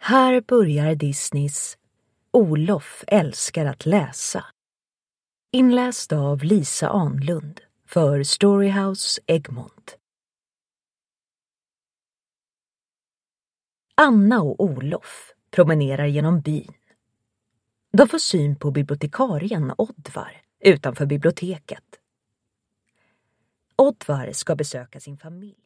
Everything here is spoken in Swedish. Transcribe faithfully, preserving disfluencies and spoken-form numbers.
Här börjar Disneys Olof älskar att läsa. Inläst av Lisa Anlund för Storyhouse Egmont. Anna och Olof promenerar genom byn. De får syn på bibliotekarien Oddvar utanför biblioteket. Oddvar ska besöka sin familj.